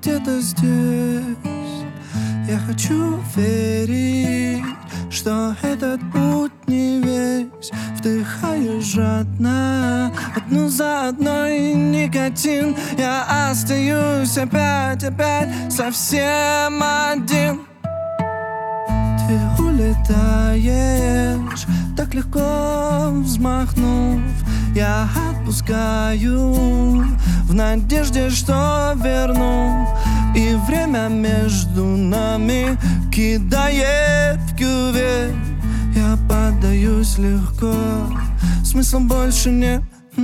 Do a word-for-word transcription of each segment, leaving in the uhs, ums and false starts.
где-то здесь. Я хочу верить, что этот путь не весь. Вдыхаю жадно, одну за одной никотин. Я остаюсь опять, опять совсем один. Ты улетаешь, так легко взмахнув. Я отпускаю в надежде, что верну. И время между нами кидает в кювет. Я поддаюсь легко, смысла больше нет.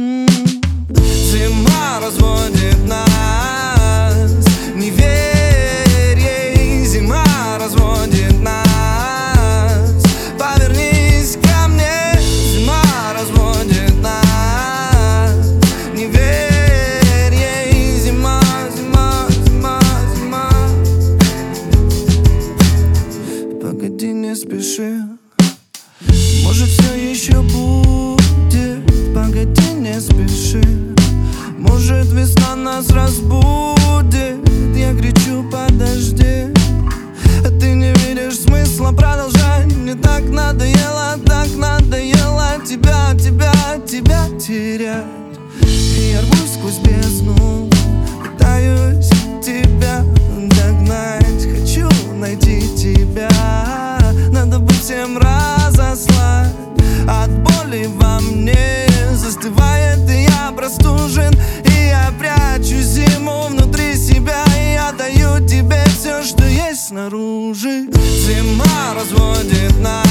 Зима разводит нас, не верь ей. Зима разводит нас, повернись ко мне. Зима разводит нас, не верь ей. Зима, зима, зима, зима. Погоди, не спеши, может, все еще будет. Погоди, не спеши, может, весна нас разбудит. Я кричу, подожди, а ты не видишь смысла продолжать. Мне так надоело, так надоело тебя, тебя, тебя терять. И я рвусь сквозь бездну, пытаюсь тебя догнать. Хочу найти тебя, надо бы всем разослать. От боли во мне застывает, и я простужен. И я прячу зиму внутри себя, и я даю тебе все, что есть снаружи. Зима разводит нас.